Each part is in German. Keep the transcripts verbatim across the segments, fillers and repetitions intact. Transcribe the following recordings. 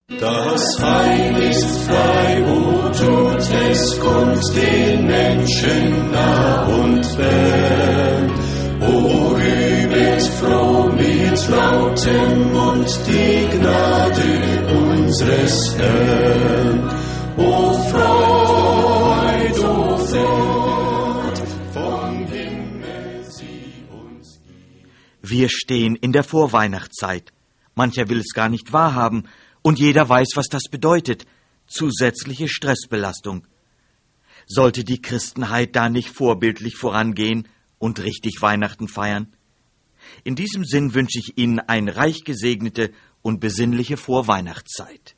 Das Heil ist frei, o tut es Gott den Menschen nah und fern. O rühmet froh mit lautem Mund die Gnade unseres Herrn. O Freud, o Freud, vom Himmel sie uns gibt. Wir stehen in der Vorweihnachtszeit. Mancher will es gar nicht wahrhaben. Und jeder weiß, was das bedeutet. Zusätzliche Stressbelastung. Sollte die Christenheit da nicht vorbildlich vorangehen und richtig Weihnachten feiern? In diesem Sinn wünsche ich Ihnen eine reich gesegnete und besinnliche Vorweihnachtszeit.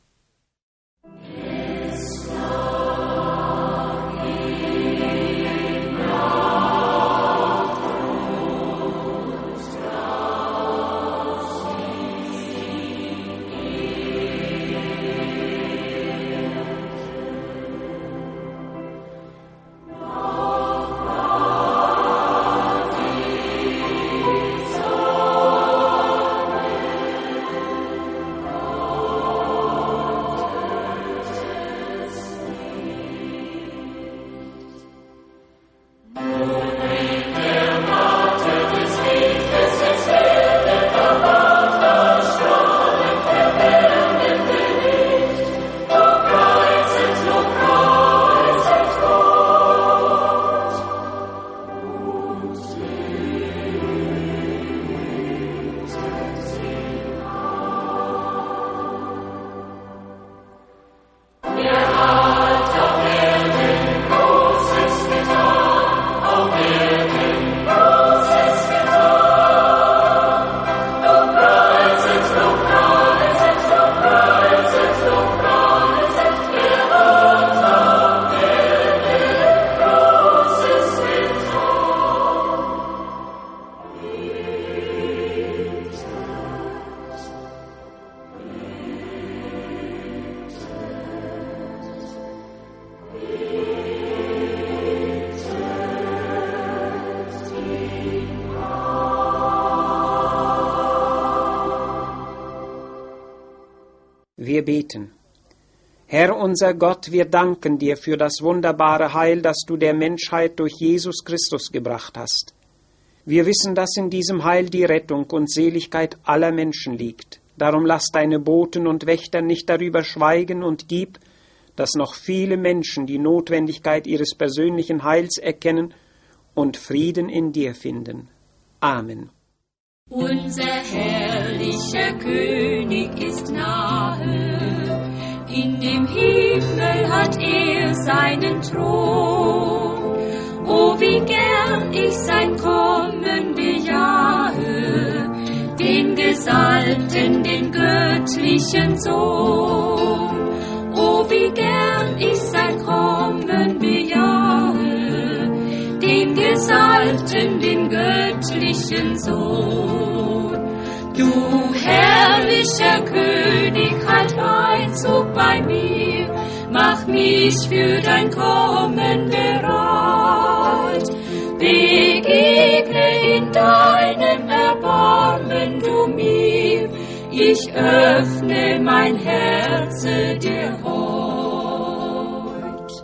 Wir beten. Herr unser Gott, wir danken dir für das wunderbare Heil, das du der Menschheit durch Jesus Christus gebracht hast. Wir wissen, dass in diesem Heil die Rettung und Seligkeit aller Menschen liegt. Darum lass deine Boten und Wächter nicht darüber schweigen und gib, dass noch viele Menschen die Notwendigkeit ihres persönlichen Heils erkennen und Frieden in dir finden. Amen. Unser herrlicher König ist nahe, in dem Himmel hat er seinen Thron. Oh, wie gern ich sein Kommen bejahe, den Gesalbten, den göttlichen Sohn. Oh, wie gern ich sein Kommen bejahe, den Gesalbten, den göttlichen Sohn. Du herrlicher König, halt Einzug bei mir, mach mich für dein Kommen bereit. Begegne in deinem Erbarmen du mir, ich öffne mein Herz dir heut.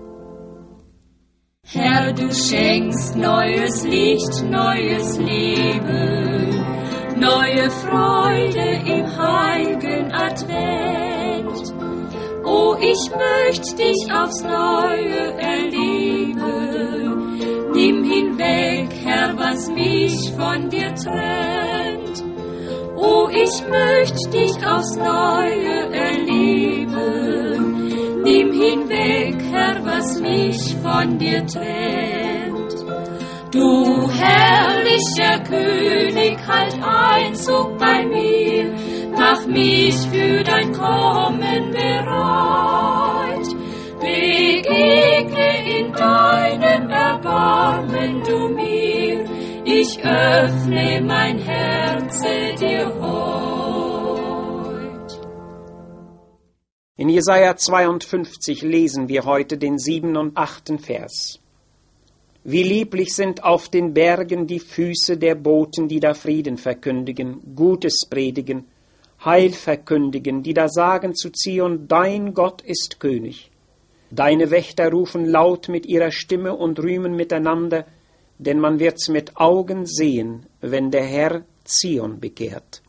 Herr, du schenkst neues Licht, neues Leben, neue Freude im heiligen Advent. Oh, ich möcht dich aufs Neue erleben. Nimm hinweg, Herr, was mich von dir trennt. Oh, ich möcht dich aufs Neue erleben. Nimm hinweg, Herr, was mich von dir trennt. Du herrlicher König, halt Einzug bei mir, mach mich für dein Kommen bereit. Begegne in deinem Erbarmen du mir, ich öffne mein Herz dir heut. In Jesaja zweiundfünfzig lesen wir heute den siebten und achten Vers. Wie lieblich sind auf den Bergen die Füße der Boten, die da Frieden verkündigen, Gutes predigen, Heil verkündigen, die da sagen zu Zion, dein Gott ist König. Deine Wächter rufen laut mit ihrer Stimme und rühmen miteinander, denn man wird's mit Augen sehen, wenn der Herr Zion bekehrt.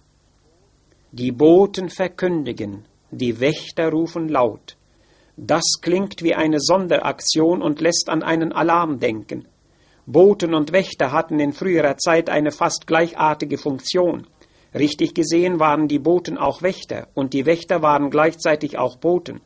Die Boten verkündigen, die Wächter rufen laut. Das klingt wie eine Sonderaktion und lässt an einen Alarm denken. Boten und Wächter hatten in früherer Zeit eine fast gleichartige Funktion. Richtig gesehen waren die Boten auch Wächter und die Wächter waren gleichzeitig auch Boten.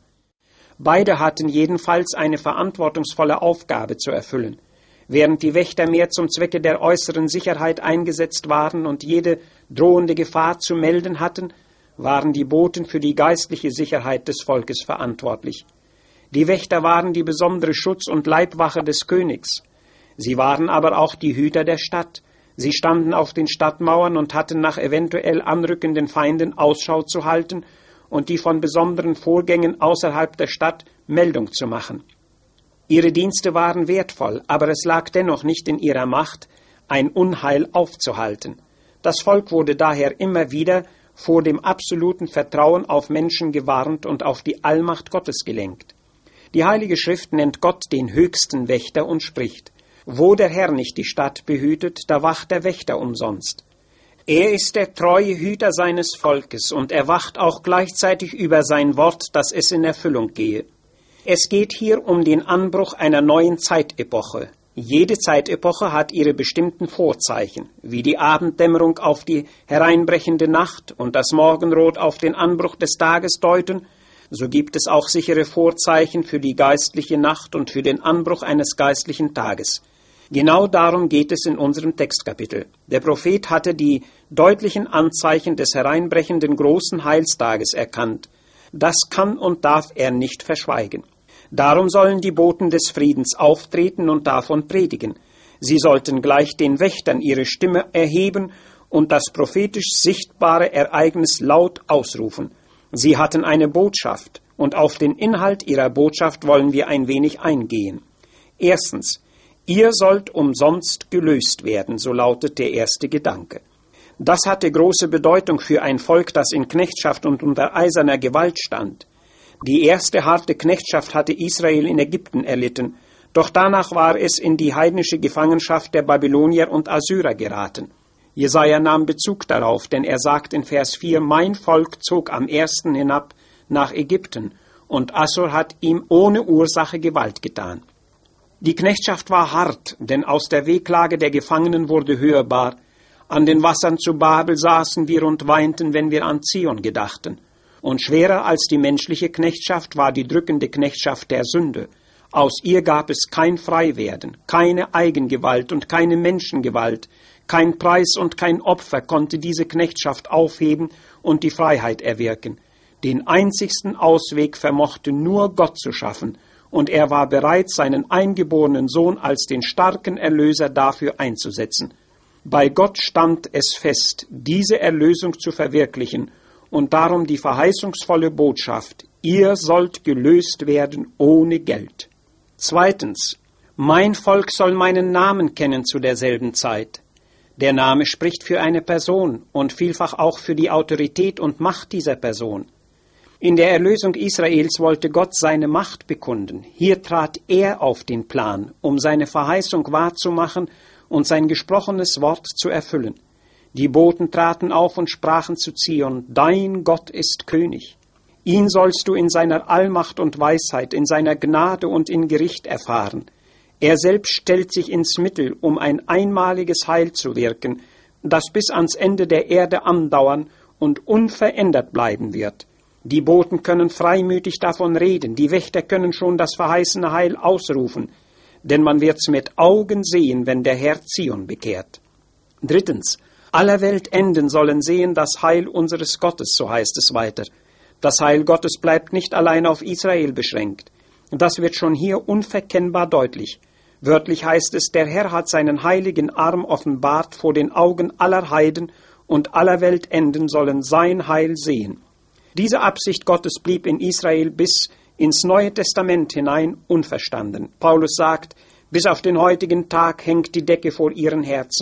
Beide hatten jedenfalls eine verantwortungsvolle Aufgabe zu erfüllen. Während die Wächter mehr zum Zwecke der äußeren Sicherheit eingesetzt waren und jede drohende Gefahr zu melden hatten, waren die Boten für die geistliche Sicherheit des Volkes verantwortlich. Die Wächter waren die besondere Schutz- und Leibwache des Königs. Sie waren aber auch die Hüter der Stadt. Sie standen auf den Stadtmauern und hatten nach eventuell anrückenden Feinden Ausschau zu halten und die von besonderen Vorgängen außerhalb der Stadt Meldung zu machen. Ihre Dienste waren wertvoll, aber es lag dennoch nicht in ihrer Macht, ein Unheil aufzuhalten. Das Volk wurde daher immer wieder vor dem absoluten Vertrauen auf Menschen gewarnt und auf die Allmacht Gottes gelenkt. Die Heilige Schrift nennt Gott den höchsten Wächter und spricht: Wo der Herr nicht die Stadt behütet, da wacht der Wächter umsonst. Er ist der treue Hüter seines Volkes und er wacht auch gleichzeitig über sein Wort, dass es in Erfüllung gehe. Es geht hier um den Anbruch einer neuen Zeitepoche. Jede Zeitepoche hat ihre bestimmten Vorzeichen, wie die Abenddämmerung auf die hereinbrechende Nacht und das Morgenrot auf den Anbruch des Tages deuten. So gibt es auch sichere Vorzeichen für die geistliche Nacht und für den Anbruch eines geistlichen Tages. Genau darum geht es in unserem Textkapitel. Der Prophet hatte die deutlichen Anzeichen des hereinbrechenden großen Heilstages erkannt. Das kann und darf er nicht verschweigen. Darum sollen die Boten des Friedens auftreten und davon predigen. Sie sollten gleich den Wächtern ihre Stimme erheben und das prophetisch sichtbare Ereignis laut ausrufen. Sie hatten eine Botschaft, und auf den Inhalt ihrer Botschaft wollen wir ein wenig eingehen. Erstens: Ihr sollt umsonst gelöst werden, so lautet der erste Gedanke. Das hatte große Bedeutung für ein Volk, das in Knechtschaft und unter eiserner Gewalt stand. Die erste harte Knechtschaft hatte Israel in Ägypten erlitten, doch danach war es in die heidnische Gefangenschaft der Babylonier und Assyrer geraten. Jesaja nahm Bezug darauf, denn er sagt in Vers vier, mein Volk zog am ersten hinab nach Ägypten, und Assur hat ihm ohne Ursache Gewalt getan. Die Knechtschaft war hart, denn aus der Wehklage der Gefangenen wurde hörbar. An den Wassern zu Babel saßen wir und weinten, wenn wir an Zion gedachten. Und schwerer als die menschliche Knechtschaft war die drückende Knechtschaft der Sünde. Aus ihr gab es kein Freiwerden, keine Eigengewalt und keine Menschengewalt. Kein Preis und kein Opfer konnte diese Knechtschaft aufheben und die Freiheit erwirken. Den einzigsten Ausweg vermochte nur Gott zu schaffen, und er war bereit, seinen eingeborenen Sohn als den starken Erlöser dafür einzusetzen. Bei Gott stand es fest, diese Erlösung zu verwirklichen, und darum die verheißungsvolle Botschaft: Ihr sollt gelöst werden ohne Geld. Zweitens: Mein Volk soll meinen Namen kennen zu derselben Zeit. Der Name spricht für eine Person und vielfach auch für die Autorität und Macht dieser Person. In der Erlösung Israels wollte Gott seine Macht bekunden. Hier trat er auf den Plan, um seine Verheißung wahrzumachen und sein gesprochenes Wort zu erfüllen. Die Boten traten auf und sprachen zu Zion: Dein Gott ist König. Ihn sollst du in seiner Allmacht und Weisheit, in seiner Gnade und in Gericht erfahren. Er selbst stellt sich ins Mittel, um ein einmaliges Heil zu wirken, das bis ans Ende der Erde andauern und unverändert bleiben wird. Die Boten können freimütig davon reden, die Wächter können schon das verheißene Heil ausrufen, denn man wird's mit Augen sehen, wenn der Herr Zion bekehrt. Drittens: Aller Weltenden sollen sehen das Heil unseres Gottes, so heißt es weiter. Das Heil Gottes bleibt nicht allein auf Israel beschränkt. Das wird schon hier unverkennbar deutlich. Wörtlich heißt es, der Herr hat seinen heiligen Arm offenbart vor den Augen aller Heiden, und aller Weltenden sollen sein Heil sehen. Diese Absicht Gottes blieb in Israel bis ins Neue Testament hinein unverstanden. Paulus sagt, bis auf den heutigen Tag hängt die Decke vor ihren Herzen.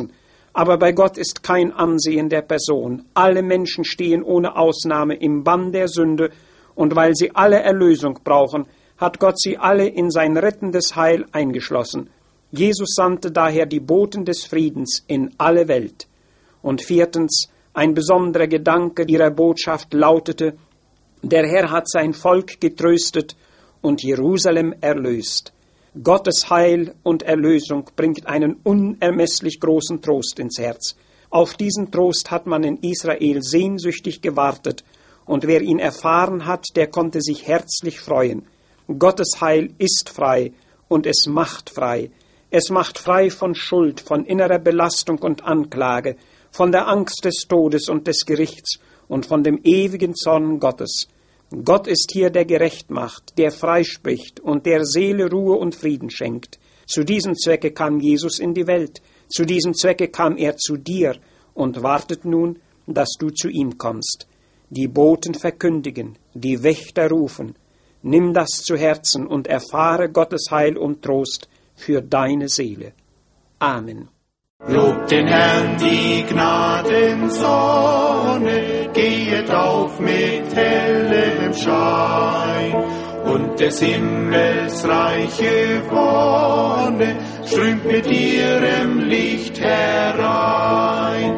Aber bei Gott ist kein Ansehen der Person. Alle Menschen stehen ohne Ausnahme im Bann der Sünde, und weil sie alle Erlösung brauchen, hat Gott sie alle in sein rettendes Heil eingeschlossen. Jesus sandte daher die Boten des Friedens in alle Welt. Und viertens, ein besonderer Gedanke ihrer Botschaft lautete: Der Herr hat sein Volk getröstet und Jerusalem erlöst. Gottes Heil und Erlösung bringt einen unermesslich großen Trost ins Herz. Auf diesen Trost hat man in Israel sehnsüchtig gewartet, und wer ihn erfahren hat, der konnte sich herzlich freuen. Gottes Heil ist frei, und es macht frei. Es macht frei von Schuld, von innerer Belastung und Anklage, von der Angst des Todes und des Gerichts und von dem ewigen Zorn Gottes. Gott ist hier, der gerecht macht, der freispricht und der Seele Ruhe und Frieden schenkt. Zu diesem Zwecke kam Jesus in die Welt, zu diesem Zwecke kam er zu dir und wartet nun, dass du zu ihm kommst. Die Boten verkündigen, die Wächter rufen. Nimm das zu Herzen und erfahre Gottes Heil und Trost für deine Seele. Amen. Lobt den Herrn, die Gnadensonne, gehet auf mit hellem Schein, und des Himmels reiche Wonne strömt mit ihrem Licht herein.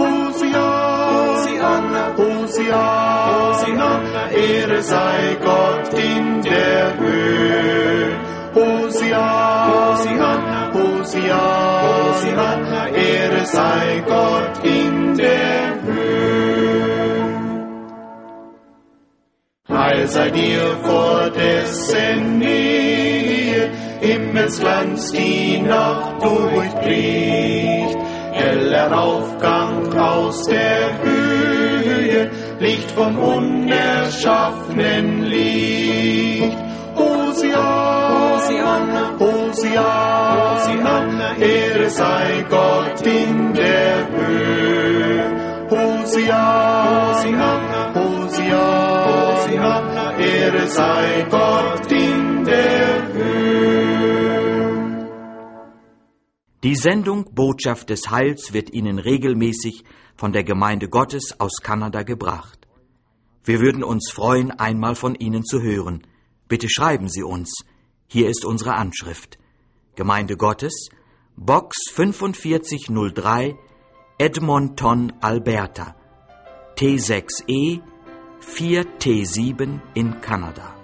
Hosianna, Hosianna, Hosianna, Ehre sei Gott in der Höhe. Hosianna, Hosianna, Hosianna, Ehre sei Gott in der Höhe. Heil sei dir vor dessen Nähe, Himmelsglanz die Nacht durchbricht. Heller Aufgang aus der Höhe, Licht vom unerschaffenen Licht. Hosianna, Hosianna, Hosianna, Ehre sei Gott in der Höhe. Hosianna, Hosianna, Ehre sei Gott in der Höhe. Die Sendung Botschaft des Heils wird Ihnen regelmäßig von der Gemeinde Gottes aus Kanada gebracht. Wir würden uns freuen, einmal von Ihnen zu hören. Bitte schreiben Sie uns. Hier ist unsere Anschrift. Gemeinde Gottes, Box fünfundvierzig null drei, Edmonton, Alberta, T sechs E vier T sieben in Kanada.